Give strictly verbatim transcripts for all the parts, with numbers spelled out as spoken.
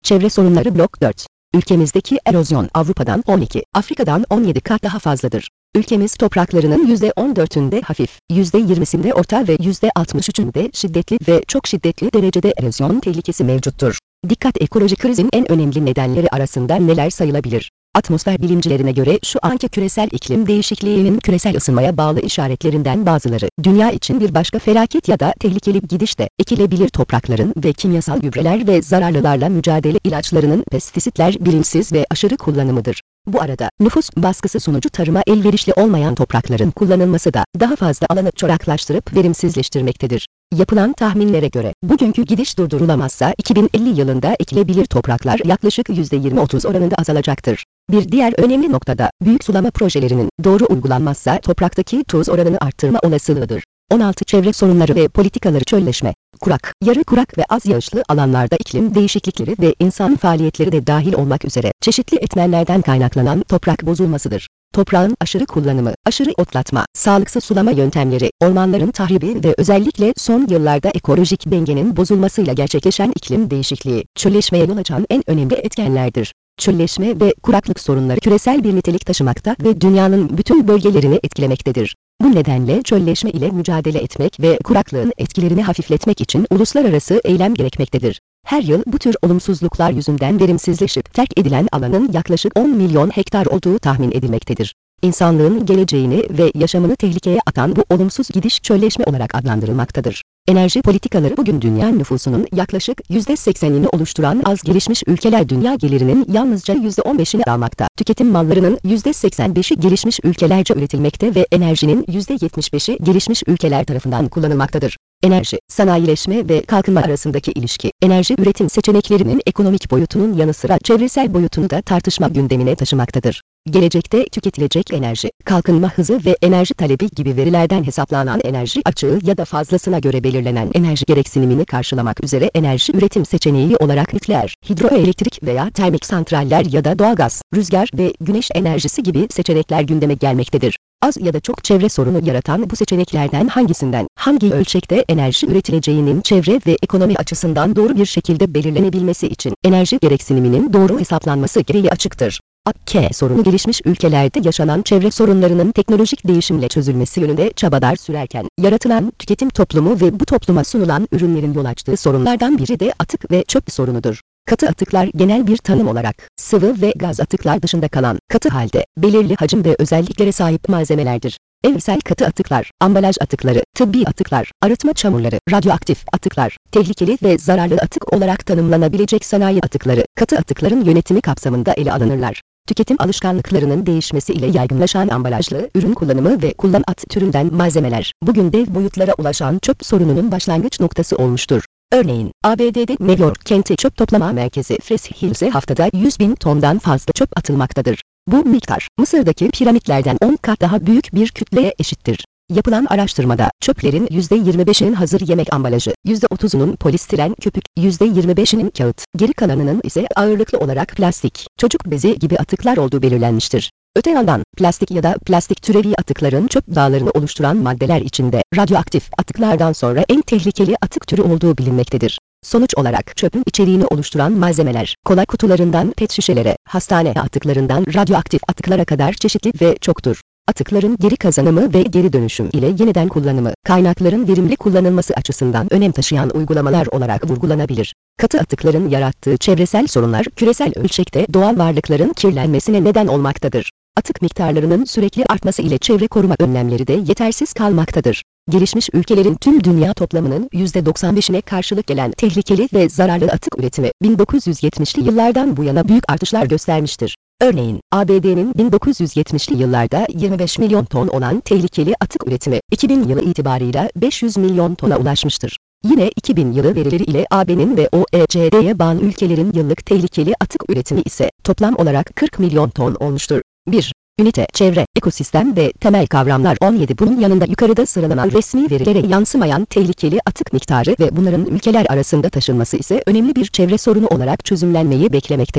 Çevre sorunları blok dört. Ülkemizdeki erozyon Avrupa'dan on iki, Afrika'dan on yedi kat daha fazladır. Ülkemiz topraklarının yüzde on dördünde hafif, yüzde yirmisinde orta ve yüzde altmış üçünde şiddetli ve çok şiddetli derecede erozyon tehlikesi mevcuttur. Dikkat, ekolojik krizin en önemli nedenleri arasında neler sayılabilir? Atmosfer bilimcilerine göre şu anki küresel iklim değişikliğinin küresel ısınmaya bağlı işaretlerinden bazıları, dünya için bir başka felaket ya da tehlikeli gidişte, ekilebilir toprakların ve kimyasal gübreler ve zararlılarla mücadele ilaçlarının pestisitler bilinçsiz ve aşırı kullanımıdır. Bu arada, nüfus baskısı sonucu tarıma elverişli olmayan toprakların kullanılması da daha fazla alanı çoraklaştırıp verimsizleştirmektedir. Yapılan tahminlere göre, bugünkü gidiş durdurulamazsa iki bin elli yılında ekilebilir topraklar yaklaşık yüzde yirmi otuz oranında azalacaktır. Bir diğer önemli noktada, büyük sulama projelerinin doğru uygulanmazsa topraktaki tuz oranını arttırma olasılığıdır. on altı. Çevre sorunları ve politikaları. Çölleşme, kurak, yarı kurak ve az yağışlı alanlarda iklim değişiklikleri ve insan faaliyetleri de dahil olmak üzere çeşitli etmenlerden kaynaklanan toprak bozulmasıdır. Toprağın aşırı kullanımı, aşırı otlatma, sağlıksız sulama yöntemleri, ormanların tahribi ve özellikle son yıllarda ekolojik dengenin bozulmasıyla gerçekleşen iklim değişikliği, çölleşmeye yol açan en önemli etkenlerdir. Çölleşme ve kuraklık sorunları küresel bir nitelik taşımakta ve dünyanın bütün bölgelerini etkilemektedir. Bu nedenle çölleşme ile mücadele etmek ve kuraklığın etkilerini hafifletmek için uluslararası eylem gerekmektedir. Her yıl bu tür olumsuzluklar yüzünden verimsizleşip terk edilen alanın yaklaşık on milyon hektar olduğu tahmin edilmektedir. İnsanlığın geleceğini ve yaşamını tehlikeye atan bu olumsuz gidiş çölleşme olarak adlandırılmaktadır. Enerji politikaları. Bugün dünya nüfusunun yaklaşık yüzde seksenini oluşturan az gelişmiş ülkeler dünya gelirinin yalnızca yüzde on beşini almakta. Tüketim mallarının yüzde seksen beşi gelişmiş ülkelerce üretilmekte ve enerjinin yüzde yetmiş beşi gelişmiş ülkeler tarafından kullanılmaktadır. Enerji, sanayileşme ve kalkınma arasındaki ilişki, enerji üretim seçeneklerinin ekonomik boyutunun yanı sıra çevresel boyutunu da tartışma gündemine taşımaktadır. Gelecekte tüketilecek enerji, kalkınma hızı ve enerji talebi gibi verilerden hesaplanan enerji açığı ya da fazlasına göre belirlenen enerji gereksinimini karşılamak üzere enerji üretim seçeneği olarak nükleer, hidroelektrik veya termik santraller ya da doğalgaz, rüzgar ve güneş enerjisi gibi seçenekler gündeme gelmektedir. Az ya da çok çevre sorunu yaratan bu seçeneklerden hangisinden, hangi ölçekte enerji üretileceğinin çevre ve ekonomi açısından doğru bir şekilde belirlenebilmesi için enerji gereksiniminin doğru hesaplanması gereği açıktır. A K sorunu gelişmiş ülkelerde yaşanan çevre sorunlarının teknolojik değişimle çözülmesi yönünde çabalar sürerken, yaratılan tüketim toplumu ve bu topluma sunulan ürünlerin yol açtığı sorunlardan biri de atık ve çöp sorunudur. Katı atıklar genel bir tanım olarak, sıvı ve gaz atıklar dışında kalan, katı halde, belirli hacim ve özelliklere sahip malzemelerdir. Evsel katı atıklar, ambalaj atıkları, tıbbi atıklar, arıtma çamurları, radyoaktif atıklar, tehlikeli ve zararlı atık olarak tanımlanabilecek sanayi atıkları, katı atıkların yönetimi kapsamında ele alınırlar. Tüketim alışkanlıklarının değişmesi ile yaygınlaşan ambalajlı ürün kullanımı ve kullanım at türünden malzemeler, bugün dev boyutlara ulaşan çöp sorununun başlangıç noktası olmuştur. Örneğin, A B D'de New York kenti çöp toplama merkezi Fresh Hills'e haftada yüz bin tondan fazla çöp atılmaktadır. Bu miktar, Mısır'daki piramitlerden on kat daha büyük bir kütleye eşittir. Yapılan araştırmada, çöplerin yüzde yirmi beşinin hazır yemek ambalajı, yüzde otuzunun polistiren köpük, yüzde yirmi beşinin kağıt, geri kalanının ise ağırlıklı olarak plastik, çocuk bezi gibi atıklar olduğu belirlenmiştir. Öte yandan, plastik ya da plastik türevi atıkların çöp dağlarını oluşturan maddeler içinde, radyoaktif atıklardan sonra en tehlikeli atık türü olduğu bilinmektedir. Sonuç olarak çöpün içeriğini oluşturan malzemeler, kola kutularından pet şişelere, hastane atıklarından radyoaktif atıklara kadar çeşitli ve çoktur. Atıkların geri kazanımı ve geri dönüşüm ile yeniden kullanımı, kaynakların verimli kullanılması açısından önem taşıyan uygulamalar olarak vurgulanabilir. Katı atıkların yarattığı çevresel sorunlar, küresel ölçekte doğal varlıkların kirlenmesine neden olmaktadır. Atık miktarlarının sürekli artması ile çevre koruma önlemleri de yetersiz kalmaktadır. Gelişmiş ülkelerin tüm dünya toplamının yüzde doksan beşine karşılık gelen tehlikeli ve zararlı atık üretimi, bin dokuz yüz yetmişli yıllardan bu yana büyük artışlar göstermiştir. Örneğin, A B D'nin bin dokuz yüz yetmişli yıllarda yirmi beş milyon ton olan tehlikeli atık üretimi, iki bin yılı itibarıyla beş yüz milyon tona ulaşmıştır. Yine iki bin yılı verileri ile A B'nin ve O E C D'ye bağlı ülkelerin yıllık tehlikeli atık üretimi ise toplam olarak kırk milyon ton olmuştur. bir. Ünite, çevre, ekosistem ve temel kavramlar on yedi. Bunun yanında yukarıda sıralanan resmi verilere yansımayan tehlikeli atık miktarı ve bunların ülkeler arasında taşınması ise önemli bir çevre sorunu olarak çözümlenmeyi beklemektedir.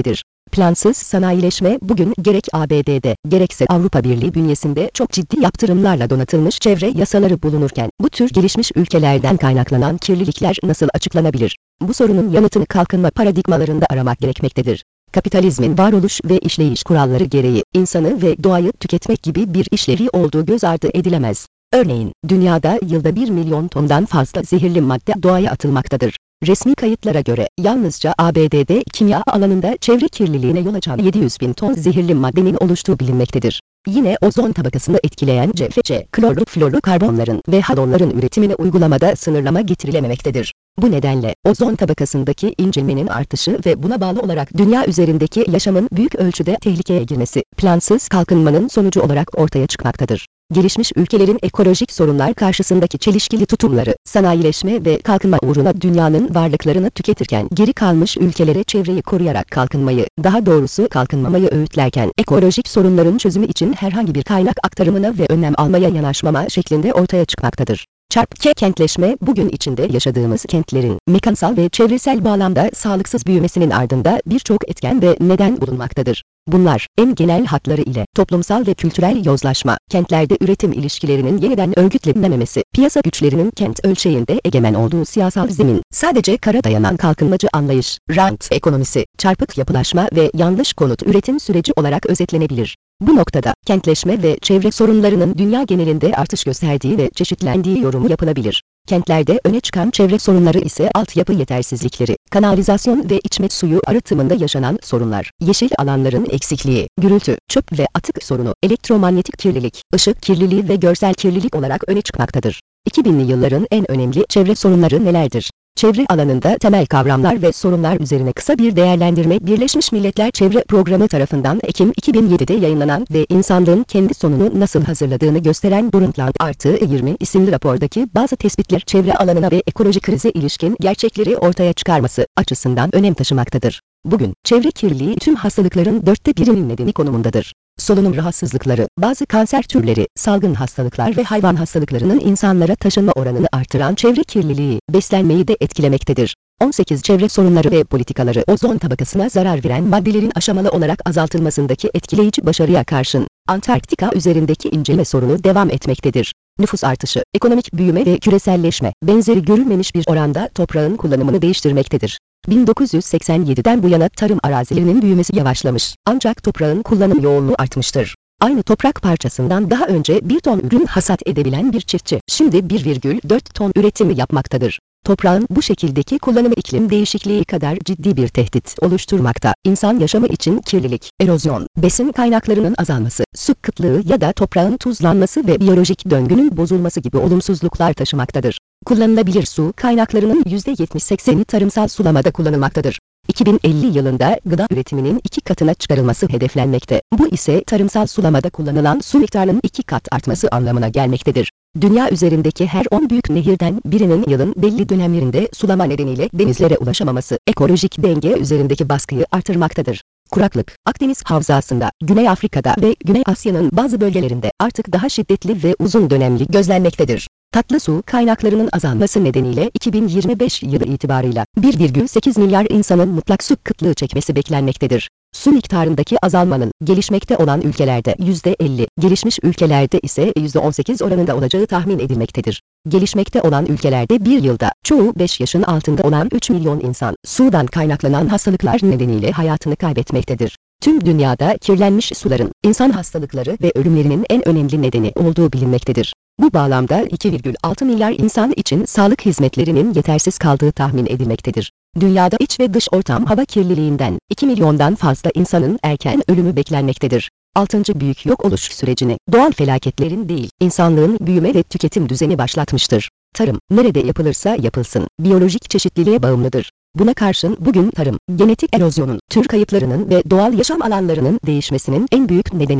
Plansız sanayileşme bugün gerek A B D'de gerekse Avrupa Birliği bünyesinde çok ciddi yaptırımlarla donatılmış çevre yasaları bulunurken bu tür gelişmiş ülkelerden kaynaklanan kirlilikler nasıl açıklanabilir? Bu sorunun yanıtını kalkınma paradigmalarında aramak gerekmektedir. Kapitalizmin varoluş ve işleyiş kuralları gereği insanı ve doğayı tüketmek gibi bir işlevi olduğu göz ardı edilemez. Örneğin, dünyada yılda bir milyon tondan fazla zehirli madde doğaya atılmaktadır. Resmi kayıtlara göre yalnızca A B D'de kimya alanında çevre kirliliğine yol açan yedi yüz bin ton zehirli maddenin oluştuğu bilinmektedir. Yine ozon tabakasını etkileyen C F C, kloroflorokarbonların ve halonların üretimine uygulamada sınırlama getirilememektedir. Bu nedenle ozon tabakasındaki incelmenin artışı ve buna bağlı olarak dünya üzerindeki yaşamın büyük ölçüde tehlikeye girmesi, plansız kalkınmanın sonucu olarak ortaya çıkmaktadır. Gelişmiş ülkelerin ekolojik sorunlar karşısındaki çelişkili tutumları, sanayileşme ve kalkınma uğruna dünyanın varlıklarını tüketirken geri kalmış ülkelere çevreyi koruyarak kalkınmayı, daha doğrusu kalkınmamayı öğütlerken ekolojik sorunların çözümü için herhangi bir kaynak aktarımına ve önlem almaya yanaşmama şeklinde ortaya çıkmaktadır. Çarpık kentleşme bugün içinde yaşadığımız kentlerin mekansal ve çevresel bağlamda sağlıksız büyümesinin ardında birçok etken ve neden bulunmaktadır. Bunlar, en genel hatları ile toplumsal ve kültürel yozlaşma, kentlerde üretim ilişkilerinin yeniden örgütlenememesi, piyasa güçlerinin kent ölçeğinde egemen olduğu siyasal zemin, sadece kara dayanan kalkınmacı anlayış, rant ekonomisi, çarpık yapılaşma ve yanlış konut üretim süreci olarak özetlenebilir. Bu noktada, kentleşme ve çevre sorunlarının dünya genelinde artış gösterdiği ve çeşitlendiği yorumu yapılabilir. Kentlerde öne çıkan çevre sorunları ise altyapı yetersizlikleri, kanalizasyon ve içme suyu arıtımında yaşanan sorunlar, yeşil alanların eksikliği, gürültü, çöp ve atık sorunu, elektromanyetik kirlilik, ışık kirliliği ve görsel kirlilik olarak öne çıkmaktadır. iki binli yılların en önemli çevre sorunları nelerdir? Çevre alanında temel kavramlar ve sorunlar üzerine kısa bir değerlendirme Birleşmiş Milletler Çevre Programı tarafından Ekim iki bin yedide yayınlanan ve insanlığın kendi sonunu nasıl hazırladığını gösteren Brundtland artı yirmi isimli rapordaki bazı tespitler çevre alanına ve ekolojik krize ilişkin gerçekleri ortaya çıkarması açısından önem taşımaktadır. Bugün, çevre kirliliği tüm hastalıkların dörtte birinin nedeni konumundadır. Solunum rahatsızlıkları, bazı kanser türleri, salgın hastalıklar ve hayvan hastalıklarının insanlara taşınma oranını artıran çevre kirliliği, beslenmeyi de etkilemektedir. on sekiz Çevre sorunları ve politikaları ozon tabakasına zarar veren maddelerin aşamalı olarak azaltılmasındaki etkileyici başarıya karşın, Antarktika üzerindeki inceleme sorunu devam etmektedir. Nüfus artışı, ekonomik büyüme ve küreselleşme, benzeri görülmemiş bir oranda toprağın kullanımını değiştirmektedir. bin dokuz yüz seksen yediden bu yana tarım arazilerinin büyümesi yavaşlamış, ancak toprağın kullanım yoğunluğu artmıştır. Aynı toprak parçasından daha önce bir ton ürün hasat edebilen bir çiftçi, şimdi bir virgül dört ton üretimi yapmaktadır. Toprağın bu şekildeki kullanımı iklim değişikliği kadar ciddi bir tehdit oluşturmakta. İnsan yaşamı için kirlilik, erozyon, besin kaynaklarının azalması, su kıtlığı ya da toprağın tuzlanması ve biyolojik döngünün bozulması gibi olumsuzluklar taşımaktadır. Kullanılabilir su kaynaklarının yüzde yetmiş sekseni tarımsal sulamada kullanılmaktadır. iki bin elli yılında gıda üretiminin iki katına çıkarılması hedeflenmekte. Bu ise tarımsal sulamada kullanılan su miktarının iki kat artması anlamına gelmektedir. Dünya üzerindeki her on büyük nehirden birinin yılın belli dönemlerinde sulama nedeniyle denizlere ulaşamaması, ekolojik denge üzerindeki baskıyı artırmaktadır. Kuraklık, Akdeniz Havzası'nda, Güney Afrika'da ve Güney Asya'nın bazı bölgelerinde artık daha şiddetli ve uzun dönemli gözlenmektedir. Tatlı su kaynaklarının azalması nedeniyle iki bin yirmi beş yılı itibarıyla bir virgül sekiz milyar insanın mutlak su kıtlığı çekmesi beklenmektedir. Su miktarındaki azalmanın gelişmekte olan ülkelerde yüzde elli, gelişmiş ülkelerde ise yüzde on sekiz oranında olacağı tahmin edilmektedir. Gelişmekte olan ülkelerde bir yılda çoğu beş yaşın altında olan üç milyon insan sudan kaynaklanan hastalıklar nedeniyle hayatını kaybetmektedir. Tüm dünyada kirlenmiş suların insan hastalıkları ve ölümlerinin en önemli nedeni olduğu bilinmektedir. Bu bağlamda iki virgül altı milyar insan için sağlık hizmetlerinin yetersiz kaldığı tahmin edilmektedir. Dünyada iç ve dış ortam hava kirliliğinden iki milyondan fazla insanın erken ölümü beklenmektedir. altıncı büyük yok oluş sürecini doğal felaketlerin değil, insanlığın büyüme ve tüketim düzeni başlatmıştır. Tarım, nerede yapılırsa yapılsın, biyolojik çeşitliliğe bağımlıdır. Buna karşın bugün tarım, genetik erozyonun, tür kayıplarının ve doğal yaşam alanlarının değişmesinin en büyük nedenidir.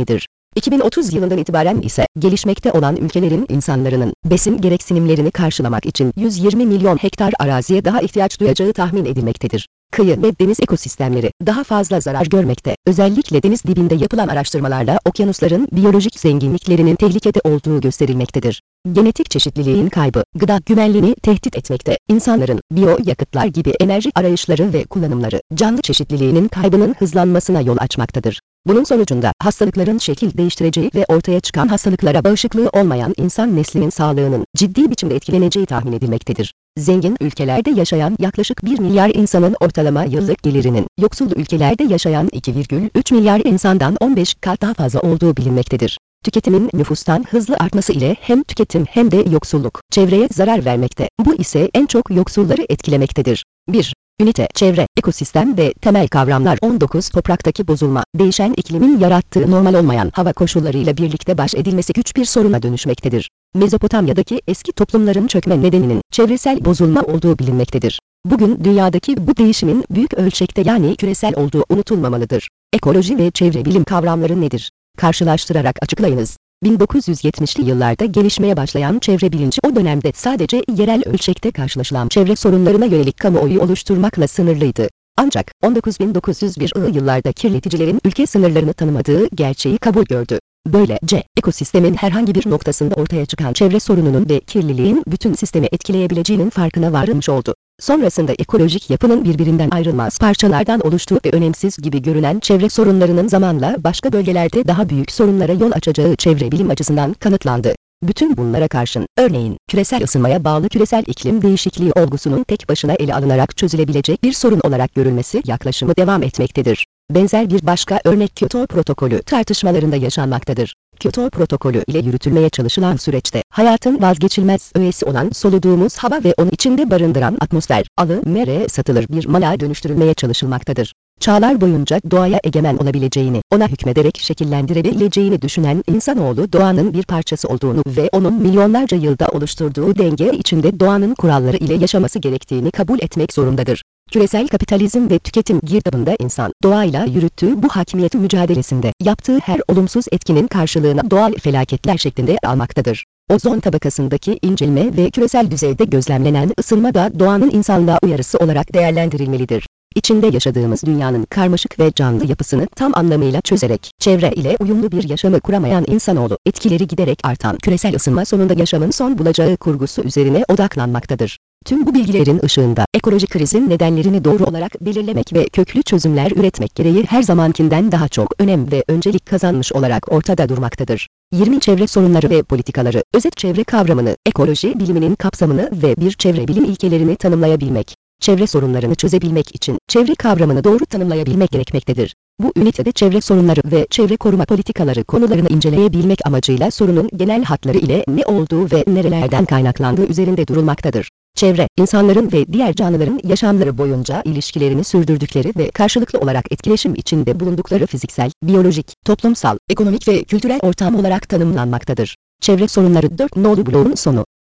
iki bin otuz yılından itibaren ise gelişmekte olan ülkelerin insanlarının besin gereksinimlerini karşılamak için yüz yirmi milyon hektar araziye daha ihtiyaç duyacağı tahmin edilmektedir. Kıyı ve deniz ekosistemleri daha fazla zarar görmekte. Özellikle deniz dibinde yapılan araştırmalarla okyanusların biyolojik zenginliklerinin tehlikede olduğu gösterilmektedir. Genetik çeşitliliğin kaybı, gıda güvenliğini tehdit etmekte. İnsanların biyoyakıtlar gibi enerji arayışları ve kullanımları, canlı çeşitliliğinin kaybının hızlanmasına yol açmaktadır. Bunun sonucunda hastalıkların şekil değiştireceği ve ortaya çıkan hastalıklara bağışıklığı olmayan insan neslinin sağlığının ciddi biçimde etkileneceği tahmin edilmektedir. Zengin ülkelerde yaşayan yaklaşık bir milyar insanın ortalama yıllık gelirinin, yoksul ülkelerde yaşayan iki virgül üç milyar insandan on beş kat daha fazla olduğu bilinmektedir. Tüketimin nüfustan hızlı artması ile hem tüketim hem de yoksulluk çevreye zarar vermekte. Bu ise en çok yoksulları etkilemektedir. bir. Ünite, çevre, ekosistem ve temel kavramlar. on dokuz Topraktaki bozulma, değişen iklimin yarattığı normal olmayan hava koşullarıyla birlikte baş edilmesi güç bir soruna dönüşmektedir. Mezopotamya'daki eski toplumların çökme nedeninin çevresel bozulma olduğu bilinmektedir. Bugün dünyadaki bu değişimin büyük ölçekte yani küresel olduğu unutulmamalıdır. Ekoloji ve çevre bilim kavramları nedir? Karşılaştırarak açıklayınız. bin dokuz yüz yetmişli yıllarda gelişmeye başlayan çevre bilinci o dönemde sadece yerel ölçekte karşılaşılan çevre sorunlarına yönelik kamuoyu oluşturmakla sınırlıydı. Ancak on dokuz bin dokuz yüz birli yıllarda kirleticilerin ülke sınırlarını tanımadığı gerçeği kabul gördü. Böylece ekosistemin herhangi bir noktasında ortaya çıkan çevre sorununun ve kirliliğin bütün sistemi etkileyebileceğinin farkına varılmış oldu. Sonrasında ekolojik yapının birbirinden ayrılmaz parçalardan oluştuğu ve önemsiz gibi görünen çevre sorunlarının zamanla başka bölgelerde daha büyük sorunlara yol açacağı çevre bilim açısından kanıtlandı. Bütün bunlara karşın, örneğin, küresel ısınmaya bağlı küresel iklim değişikliği olgusunun tek başına ele alınarak çözülebilecek bir sorun olarak görülmesi yaklaşımı devam etmektedir. Benzer bir başka örnek Kyoto Protokolü tartışmalarında yaşanmaktadır. Kyoto Protokolü ile yürütülmeye çalışılan süreçte, hayatın vazgeçilmez öğesi olan soluduğumuz hava ve onu içinde barındıran atmosfer, alınmaya satılır bir mala dönüştürülmeye çalışılmaktadır. Çağlar boyunca doğaya egemen olabileceğini, ona hükmederek şekillendirebileceğini düşünen insanoğlu doğanın bir parçası olduğunu ve onun milyonlarca yılda oluşturduğu denge içinde doğanın kuralları ile yaşaması gerektiğini kabul etmek zorundadır. Küresel kapitalizm ve tüketim girdabında insan, doğayla yürüttüğü bu hakimiyet mücadelesinde yaptığı her olumsuz etkinin karşılığını doğal felaketler şeklinde almaktadır. Ozon tabakasındaki incelme ve küresel düzeyde gözlemlenen ısınma da doğanın insanlığa uyarısı olarak değerlendirilmelidir. İçinde yaşadığımız dünyanın karmaşık ve canlı yapısını tam anlamıyla çözerek, çevre ile uyumlu bir yaşamı kuramayan insanoğlu, etkileri giderek artan küresel ısınma sonunda yaşamın son bulacağı kurgusu üzerine odaklanmaktadır. Tüm bu bilgilerin ışığında, ekolojik krizin nedenlerini doğru olarak belirlemek ve köklü çözümler üretmek gereği her zamankinden daha çok önem ve öncelik kazanmış olarak ortada durmaktadır. yirmi Çevre sorunları ve politikaları, özet çevre kavramını, ekoloji biliminin kapsamını ve bir çevre bilim ilkelerini tanımlayabilmek. Çevre sorunlarını çözebilmek için, çevre kavramını doğru tanımlayabilmek gerekmektedir. Bu ünitede çevre sorunları ve çevre koruma politikaları konularını inceleyebilmek amacıyla sorunun genel hatları ile ne olduğu ve nerelerden kaynaklandığı üzerinde durulmaktadır. Çevre, insanların ve diğer canlıların yaşamları boyunca ilişkilerini sürdürdükleri ve karşılıklı olarak etkileşim içinde bulundukları fiziksel, biyolojik, toplumsal, ekonomik ve kültürel ortam olarak tanımlanmaktadır. Çevre sorunları dört nolu bloğun sonu.